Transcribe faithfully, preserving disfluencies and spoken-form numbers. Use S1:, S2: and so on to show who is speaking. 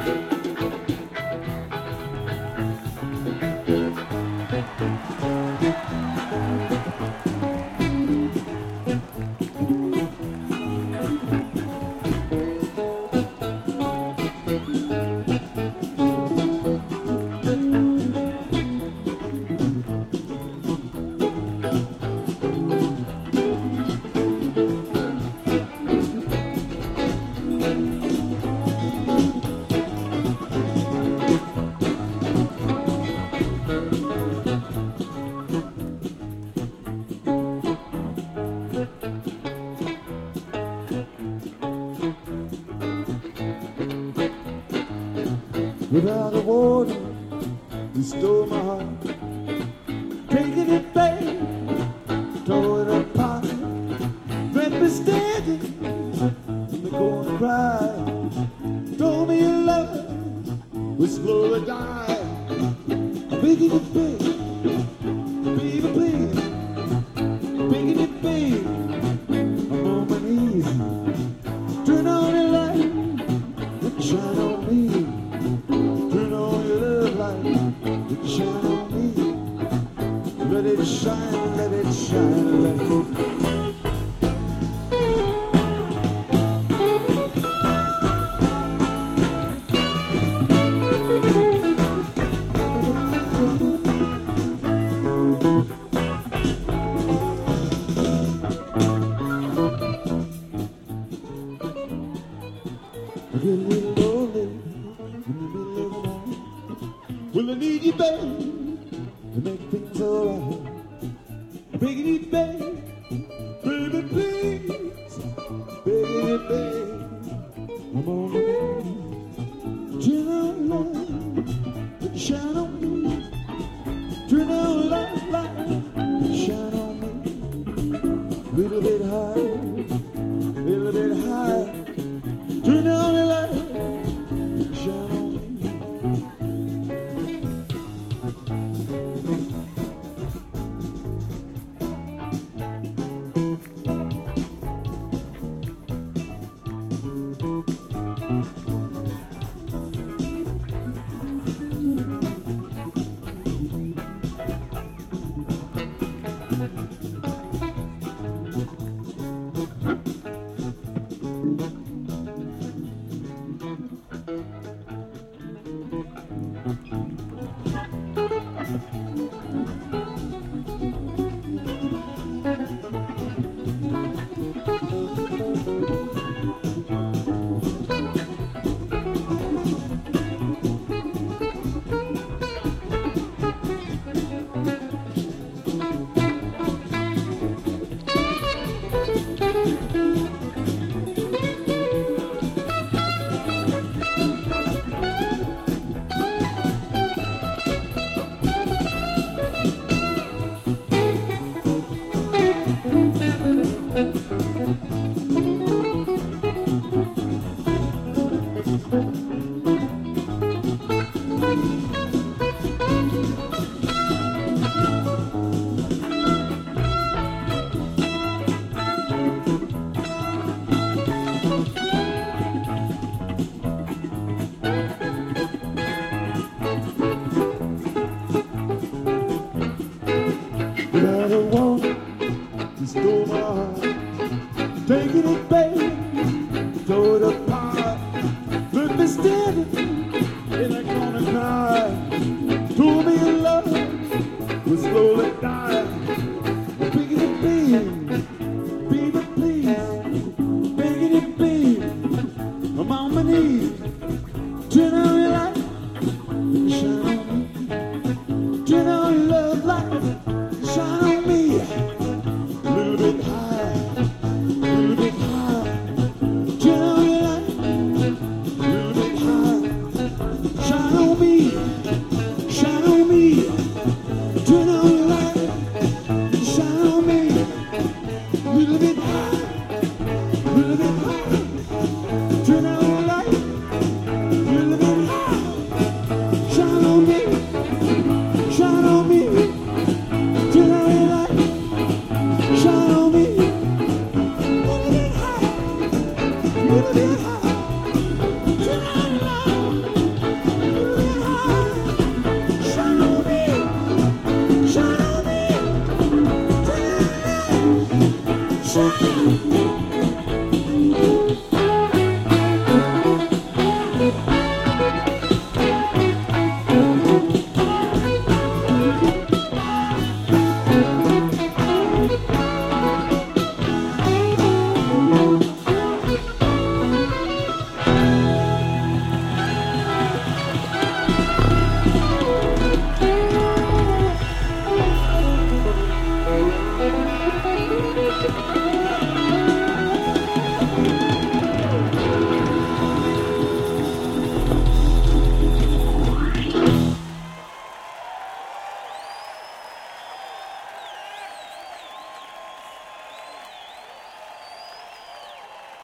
S1: Without a warning, you stole my heart, taking it back, tore it apart, left me standing in the corner crying. Told me your love was slowly dying. I'm begging you, baby, baby, please, begging you, baby, I'm on my knees. Turn on the light and shine on me. Shine on me, let it shine, let it shine, let it I get a little lonely in the middle of the night. Well, I need you, babe, to make things alright. Begging you, babe, baby, please, begging you, babe, I'm on my knees. Turn on the light, and shine on me. Turn on the light, light, and shine on me. Little bit higher, little bit higher. Turn on the light, and shine on me. Stole my heart, taking it back, tore it apart, left me standing in that corner crying. Told me your love was slowly dying. Begging it, baby, baby, please, begging it, baby, I'm on my knees. Turn on your light, and shine on me. Turn on your love light, and shine on me. A little bit higher, a little bit higher. Turn on your light, a little bit higher. Shine on me, shine on me. Turn on your light, and shine on me. A little bit higher, a little bit higher. Turn on your light, a little bit higher. Shine on me, shine on me. Turn on your light. Shine on me, a little bit higher, a little bit higher. Turn on the light,